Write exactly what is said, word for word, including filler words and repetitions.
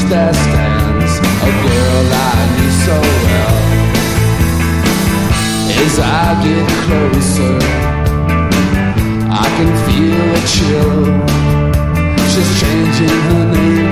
there stands a girl I knew so well. As I get closer, I can feel a chill. She's changing her name